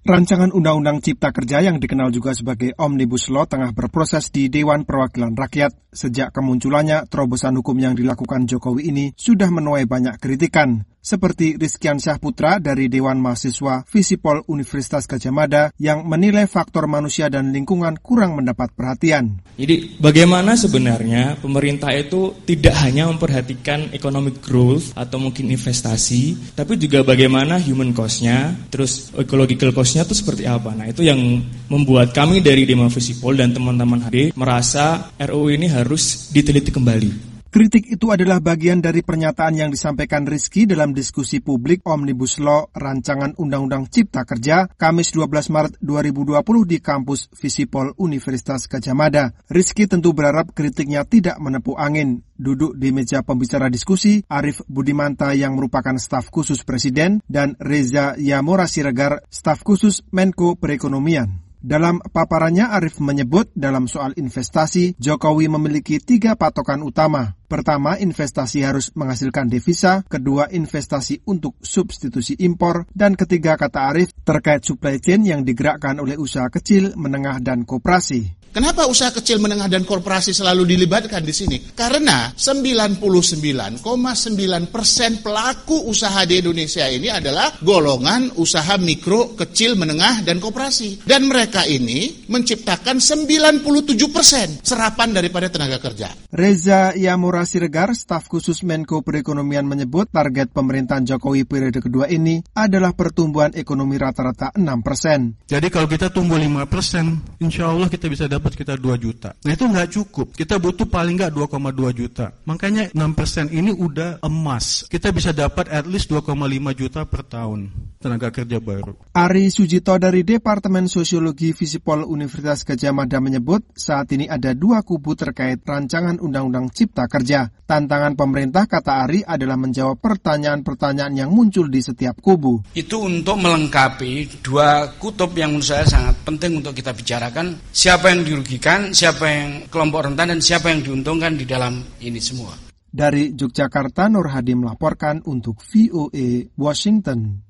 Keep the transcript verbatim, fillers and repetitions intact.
Rancangan Undang-Undang Cipta Kerja yang dikenal juga sebagai Omnibus Law tengah berproses di Dewan Perwakilan Rakyat. Sejak kemunculannya, terobosan hukum yang dilakukan Jokowi ini sudah menuai banyak kritikan. Seperti Rizkian Syahputra dari Dewan Mahasiswa Visipol Universitas Gadjah Mada yang menilai faktor manusia dan lingkungan kurang mendapat perhatian. Jadi bagaimana sebenarnya pemerintah itu tidak hanya memperhatikan economic growth atau mungkin investasi, tapi juga bagaimana human cost-nya, terus ecological cost-nya itu seperti apa. Nah itu yang membuat kami dari Dewan Visipol dan teman-teman H D merasa R U U ini harus diteliti kembali. Kritik itu adalah bagian dari pernyataan yang disampaikan Rizky dalam diskusi publik Omnibus Law Rancangan Undang-Undang Cipta Kerja Kamis dua belas Maret dua ribu dua puluh di kampus Visipol Universitas Gadjah Mada. Rizky tentu berharap kritiknya tidak menepuk angin. Duduk di meja pembicara diskusi, Arief Budimanta yang merupakan staf khusus Presiden dan Reza Yamora Siregar, staf khusus Menko Perekonomian. Dalam paparannya, Arief menyebut dalam soal investasi, Jokowi memiliki tiga patokan utama. Pertama, investasi harus menghasilkan devisa. Kedua, investasi untuk substitusi impor. Dan ketiga, kata Arief, terkait supply chain yang digerakkan oleh usaha kecil, menengah, dan koperasi. Kenapa usaha kecil, menengah, dan koperasi selalu dilibatkan di sini? Karena sembilan puluh sembilan koma sembilan persen pelaku usaha di Indonesia ini adalah golongan usaha mikro, kecil, menengah, dan koperasi. Dan mereka ini menciptakan sembilan puluh tujuh persen serapan daripada tenaga kerja. Reza Yamora Siregar, staf khusus Menko Perekonomian menyebut target pemerintahan Jokowi periode kedua ini adalah pertumbuhan ekonomi rata-rata enam persen. Jadi kalau kita tumbuh lima persen, insya Allah kita bisa dapat sekitar dua juta. Nah itu nggak cukup. Kita butuh paling nggak dua koma dua juta. Makanya enam persen ini udah emas. Kita bisa dapat at least dua koma lima juta per tahun tenaga kerja baru. Ari Sujito dari Departemen Sosiologi Visipol Universitas Gadjah Mada menyebut saat ini ada dua kubu terkait rancangan Undang-Undang Cipta Kerja. Tantangan pemerintah, kata Ari, adalah menjawab pertanyaan-pertanyaan yang muncul di setiap kubu. Itu untuk melengkapi dua kutub yang menurut saya sangat penting untuk kita bicarakan. Siapa yang dirugikan, siapa yang kelompok rentan, dan siapa yang diuntungkan di dalam ini semua. Dari Yogyakarta, Nur Hadi melaporkan untuk V O A Washington.